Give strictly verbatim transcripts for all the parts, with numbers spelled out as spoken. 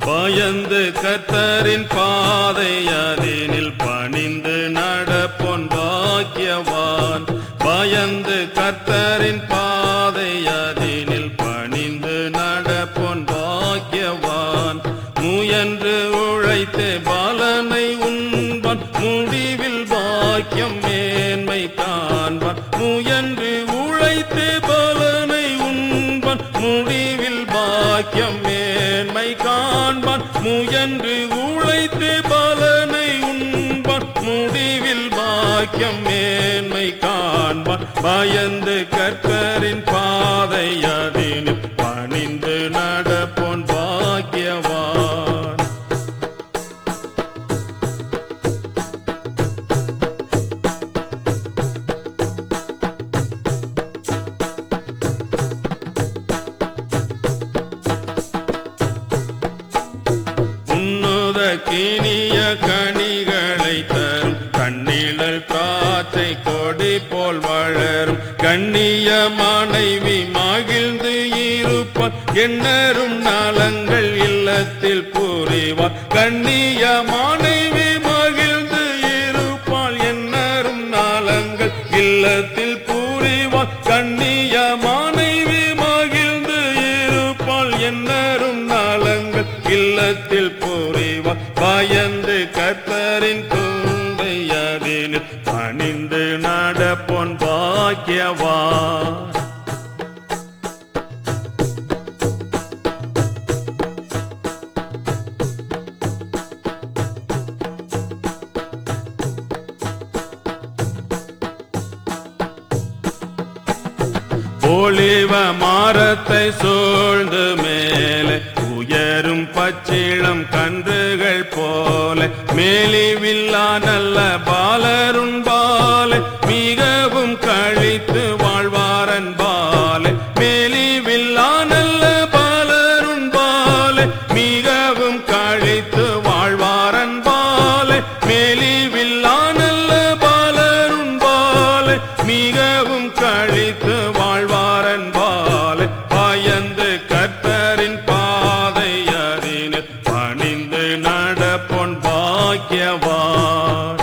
பயந்து கர்த்தரின் பாதை அதனில் பணிந்து நடப்போன் பாக்கியவான். பயந்து கர்த்தரின் பாதை அதனில் பணிந்து நடப்போன் பாக்கியவான். முயன்று உழைத்து பலனை உண்பான் முடிவில் பாக்கியம் மேன்மை காண்பான். முயன்று உழைத்து பலனை உண்பான் முடிவில் பாக்கியம் மேன்மை காண்பான். முயன்று உழைத்து பலனை உண்பான் முடிவில் பாக்கியம் மேன்மை காண்பான். பயந்து கர்த்தரின் பாதை அதனில் பணிந்து நடப்போன் பாக்கியவான். கினிய கனிகளை தரும் கண்ணிழல் காற்றை கொடி போல் வளரும். கண்ணிய மனைவி மகிழ்ந்து இருப்பார் எண்ணரும் நலங்கள் இல்லத்தில் புரிவார். கண்ணிய மனைவி மகிழ்ந்து இருப்பாள் எண்ணரும் நலங்கள் இல்லத்தில் புரிவார். கண்ணிய மனைவி மகிழ்ந்து இருப்பாள் எண்ணரும் நலங்கள் இல்லத்தில் புரிவார். பயந்து கர்த்தரின் தூண்டை அதனில் பணிந்து நடப்போன் பாக்கியவான். ஒளிவ மரத்தை சூழ்ந்து மேலே உயரும் பச்சிளம் கன்றுகள் போல மேலிவில்லா நல்ல பாலருண் பாலை மிகவும் கழித்து வாழ்வாரன் பாலை. மேலிவில்லா நல்ல பாலருண் பாலை மிகவும் கழித்து வாழ்வாரன் பாலை. மேலிவில்லா நல்ல பாலருண் பாலை மிகவும் கழித்து வாழ்வாரன் பாலை. பயந்து கர்த்தரின் பாதை அதனில் பணிந்து நடப்போன் பாக்கியவான்.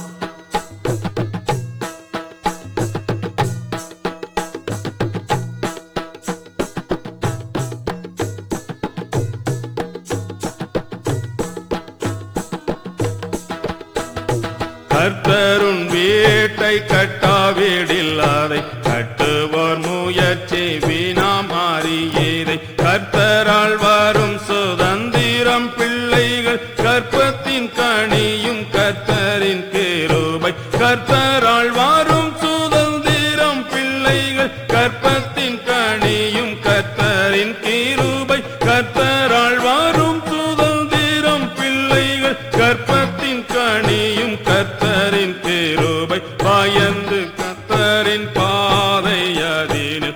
கர்த்தருன் வீட்டை கட்டாவிடில் அதை கட்டுவோர் முயற்சி வீணா மாறியதை. கர்த்தரால் வரும் சுதந்திரம் பிள்ளைகள் கற்பத்தின் கனியும் கர்த்தரின் கிருபை. கர்த்தரால் வரும் சுதந்திரம் பிள்ளைகள் கற்பத்தின் கனியும் கர்த்தரின் கிருபை. கர்த்தரால் வரும் சுதந்திரம் பிள்ளைகள் கற்பத்தின் கனியும் கர்த்தரின் கிருபை. பயந்து கர்த்தரின் பாதை அதனில்